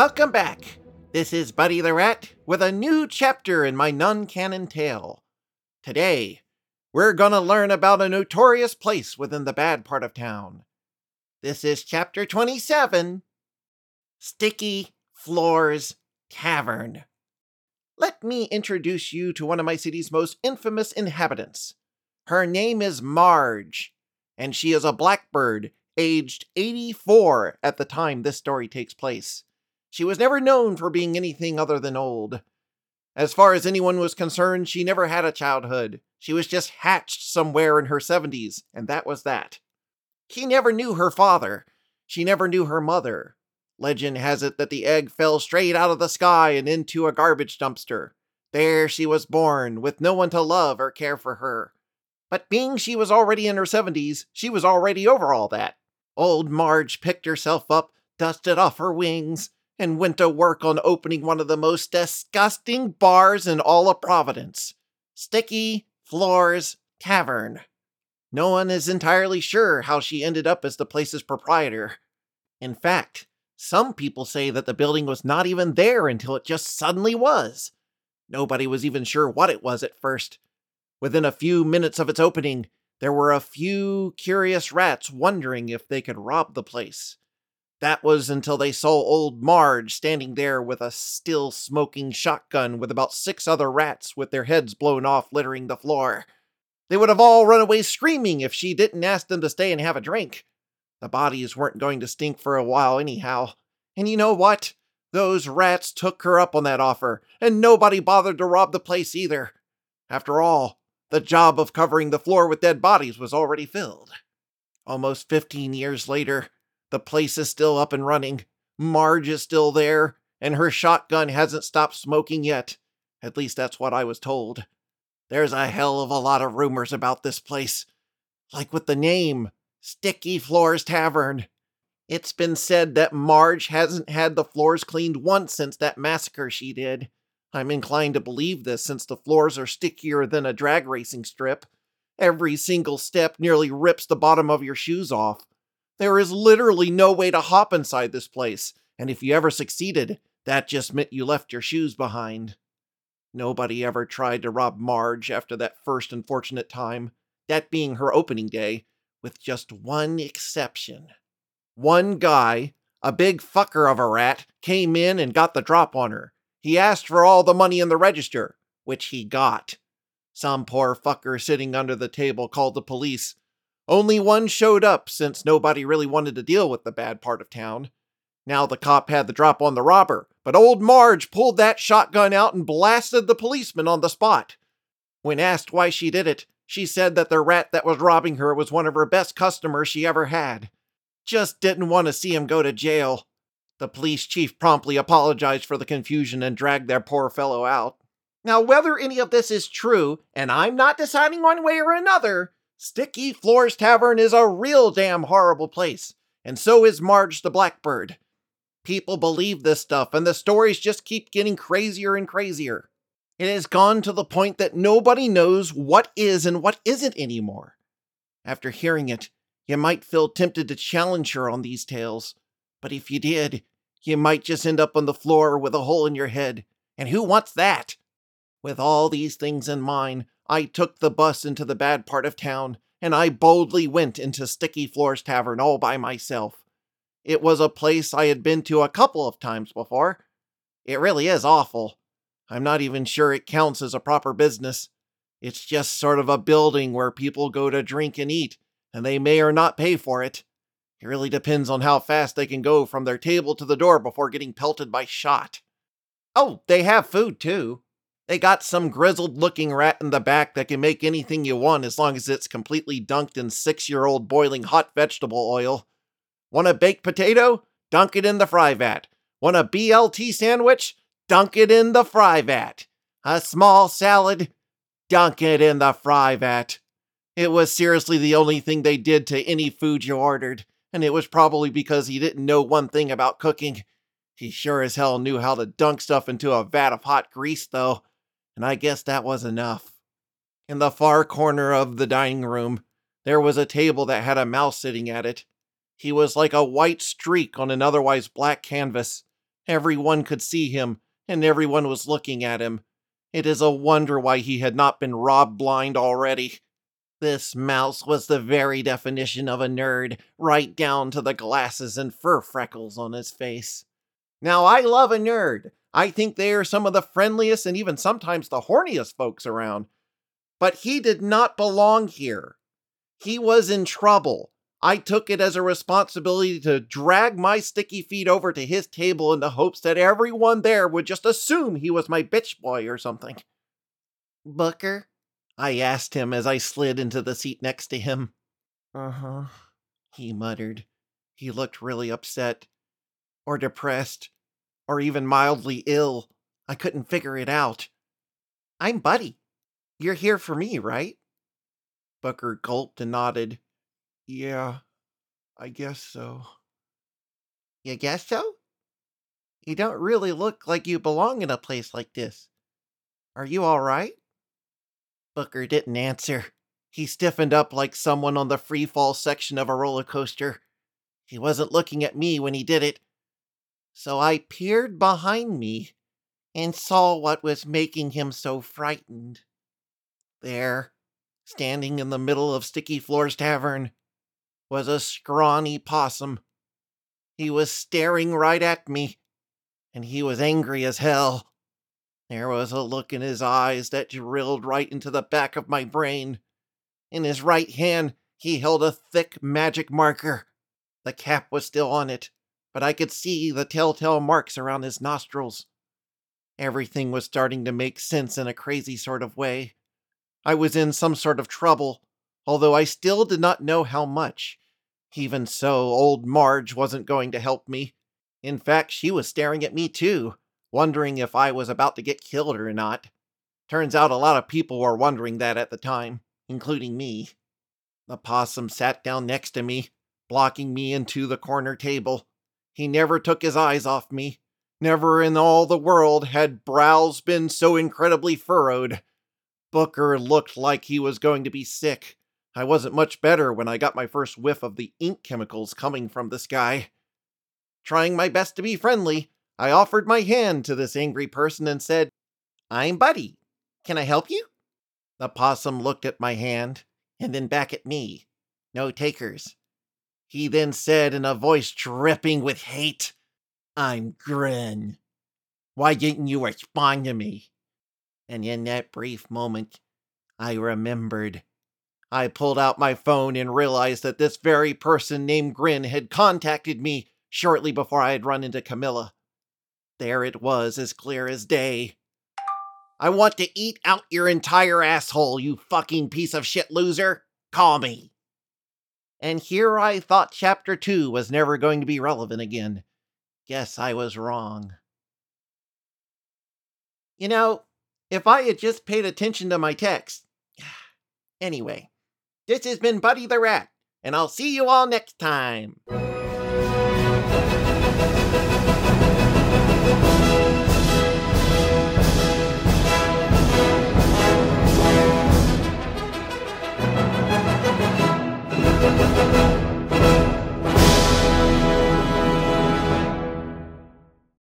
Welcome back. This is Buddy the Rat with a new chapter in my non-canon tale. Today, we're gonna learn about a notorious place within the bad part of town. This is chapter 27, Sticky Floors Tavern. Let me introduce you to one of my city's most infamous inhabitants. Her name is Marge, and she is a blackbird, aged 84 at the time this story takes place. She was never known for being anything other than old. As far as anyone was concerned, she never had a childhood. She was just hatched somewhere in her 70s, and that was that. She never knew her father. She never knew her mother. Legend has it that the egg fell straight out of the sky and into a garbage dumpster. There she was born, with no one to love or care for her. But being she was already in her 70s, she was already over all that. Old Marge picked herself up, dusted off her wings, and went to work on opening one of the most disgusting bars in all of Providence. Sticky Floors Tavern. No one is entirely sure how she ended up as the place's proprietor. In fact, some people say that the building was not even there until it just suddenly was. Nobody was even sure what it was at first. Within a few minutes of its opening, there were a few curious rats wondering if they could rob the place. That was until they saw old Marge standing there with a still smoking shotgun with about 6 other rats with their heads blown off littering the floor. They would have all run away screaming if she didn't ask them to stay and have a drink. The bodies weren't going to stink for a while anyhow. And you know what? Those rats took her up on that offer, and nobody bothered to rob the place either. After all, the job of covering the floor with dead bodies was already filled. Almost 15 years later, the place is still up and running. Marge is still there, and her shotgun hasn't stopped smoking yet. At least that's what I was told. There's a hell of a lot of rumors about this place. Like with the name, Sticky Floors Tavern. It's been said that Marge hasn't had the floors cleaned once since that massacre she did. I'm inclined to believe this since the floors are stickier than a drag racing strip. Every single step nearly rips the bottom of your shoes off. There is literally no way to hop inside this place, and if you ever succeeded, that just meant you left your shoes behind. Nobody ever tried to rob Marge after that first unfortunate time, that being her opening day, with just one exception. One guy, a big fucker of a rat, came in and got the drop on her. He asked for all the money in the register, which he got. Some poor fucker sitting under the table called the police. Only one showed up since nobody really wanted to deal with the bad part of town. Now the cop had the drop on the robber, but old Marge pulled that shotgun out and blasted the policeman on the spot. When asked why she did it, she said that the rat that was robbing her was one of her best customers she ever had. Just didn't want to see him go to jail. The police chief promptly apologized for the confusion and dragged their poor fellow out. Now, whether any of this is true, and I'm not deciding one way or another, Sticky Floors Tavern is a real damn horrible place, and so is Marge the Blackbird. People believe this stuff, and the stories just keep getting crazier and crazier. It has gone to the point that nobody knows what is and what isn't anymore. After hearing it, you might feel tempted to challenge her on these tales, but if you did, you might just end up on the floor with a hole in your head, and who wants that? With all these things in mind, I took the bus into the bad part of town, and I boldly went into Sticky Floors Tavern all by myself. It was a place I had been to a couple of times before. It really is awful. I'm not even sure it counts as a proper business. It's just sort of a building where people go to drink and eat, and they may or not pay for it. It really depends on how fast they can go from their table to the door before getting pelted by shot. Oh, they have food too. They got some grizzled-looking rat in the back that can make anything you want as long as it's completely dunked in 6-year-old boiling hot vegetable oil. Want a baked potato? Dunk it in the fry vat. Want a BLT sandwich? Dunk it in the fry vat. A small salad? Dunk it in the fry vat. It was seriously the only thing they did to any food you ordered, and it was probably because he didn't know one thing about cooking. He sure as hell knew how to dunk stuff into a vat of hot grease, though. And I guess that was enough. In the far corner of the dining room, there was a table that had a mouse sitting at it. He was like a white streak on an otherwise black canvas, Everyone could see him, and everyone was looking at him. It is a wonder why he had not been robbed blind already. This mouse was the very definition of a nerd, right down to the glasses and fur freckles on his face. Now, I love a nerd. I think they are some of the friendliest and even sometimes the horniest folks around. But he did not belong here. He was in trouble. I took it as a responsibility to drag my sticky feet over to his table in the hopes that everyone there would just assume he was my bitch boy or something. "Booker?" I asked him as I slid into the seat next to him. "Uh-huh," he muttered. He looked really upset, or depressed, or even mildly ill. I couldn't figure it out. "I'm Buddy. You're here for me, right?" Booker gulped and nodded. "Yeah, I guess so." "You guess so? You don't really look like you belong in a place like this. Are you all right?" Booker didn't answer. He stiffened up like someone on the free fall section of a roller coaster. He wasn't looking at me when he did it. So I peered behind me and saw what was making him so frightened. There, standing in the middle of Sticky Floor's tavern, was a scrawny possum. He was staring right at me, and he was angry as hell. There was a look in his eyes that drilled right into the back of my brain. In his right hand, he held a thick magic marker. The cap was still on it, but I could see the telltale marks around his nostrils. Everything was starting to make sense in a crazy sort of way. I was in some sort of trouble, although I still did not know how much. Even so, old Marge wasn't going to help me. In fact, she was staring at me too, wondering if I was about to get killed or not. Turns out a lot of people were wondering that at the time, including me. The possum sat down next to me, blocking me into the corner table. He never took his eyes off me. Never in all the world had brows been so incredibly furrowed. Booker looked like he was going to be sick. I wasn't much better when I got my first whiff of the ink chemicals coming from this guy. Trying my best to be friendly, I offered my hand to this angry person and said, "I'm Buddy. Can I help you?" The possum looked at my hand, and then back at me. No takers. He then said in a voice dripping with hate, "I'm Grin. Why didn't you respond to me?" And in that brief moment, I remembered. I pulled out my phone and realized that this very person named Grin had contacted me shortly before I had run into Camilla. There it was, as clear as day. "I want to eat out your entire asshole, you fucking piece of shit loser. Call me." And here I thought Chapter 2 was never going to be relevant again. Guess I was wrong. You know, if I had just paid attention to my text. Anyway, this has been Buddy the Rat, and I'll see you all next time.